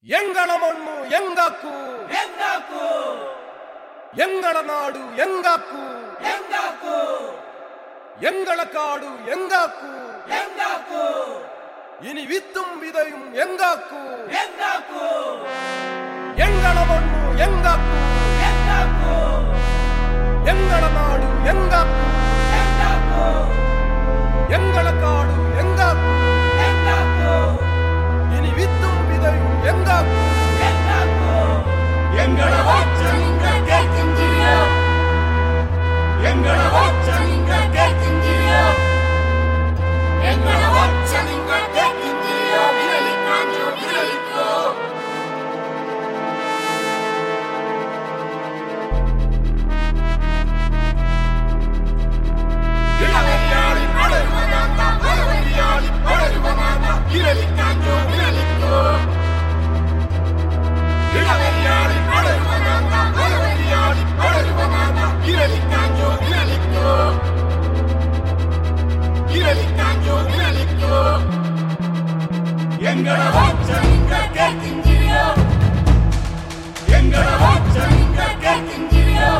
ಎಂಗಳ ಮಣ್ಣು ಎಂಗಾಕು ಎಂಗಾಕು ಎಂಗಳ ನಾಡು ಎಂಗಾಕು ಎಂಗಾಕು ಎಂಗಳ ಕಾಡು ಎಂಗಾಕು ಎಂಗಾಕು ഇനി വിത്തും വിതയും ಎಂಗಾಕು ಎಂಗಾಕು ಎಂಗಳ ಮಣ್ಣು ಎಂಗಾಕು ಎಂಗಾಕು ಎಂಗಳ ನಾಡು ಎಂಗಾಕು ಎಂಗಾಕು ಎಂಗಳ ಕಾಡು ಎಂಗಾಕು ಎಂಗಾಕು ഇനി വിത്തും വിതയും ಎಂಗಾಕು ಎಂಗಾಕು ಎಂಗಳ ವಚ್ಚ ನಿಂಗಕ್ಕೆ ತಿಂದಿರಿಯೋ ಎಂಗಳ ವಚ್ಚ ನಿಂಗಕ್ಕೆ ತಿಂದಿರಿಯೋ ಎಂಗಳ ವಚ್ಚ ನಿಂಗಕ್ಕೆ ತಿಂದಿರಿಯೋ ವಿರಲಿ ಕಾಂಜು ವಿರಲಿಕ್ಕೋ ഇളവരിയാളി വളരുവനാത്ത വളവരിയാളി വളരുവനാത്ത വിരലി കാഞ്ചു വിരലിക്കോ ഇളവരിയാളി വളരുവനാത്ത വളവരിയാളി വളരുവനാത്ത വിരലി കാഞ്ചു വിരലിക്കോ വിരലി കാഞ്ചു വിരലിക്കോ എങ്കട വച്ച നിങ്ങൾക്കെ തിഞ്ചിരിയോ എങ്കട വച്ച നിങ്ങൾക്കെ തിഞ്ചിരിയോ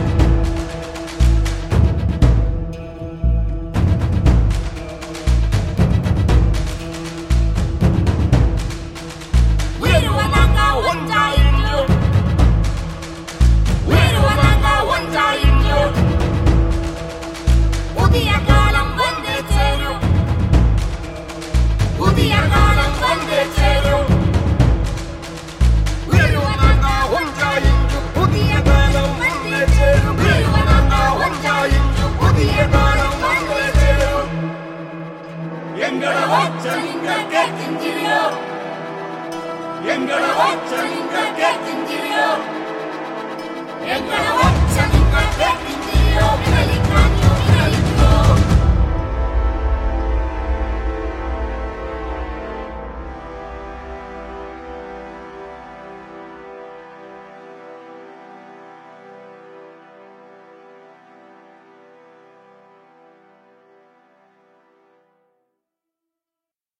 ಎಂಗಳ ವಚ್ಚ ನಿಂಗಕ್ಕೆ ತಿಂದಿರಿಯೋ ಎಂಗಳ ವಚ್ಚ ನಿಂಗಕ್ಕೆ ತಿಂದಿರಿಯೋ ಎಂಗಳ ವಚ್ಚ ನಿಂಗಕ್ಕೆ ತಿಂದಿರಿಯೋ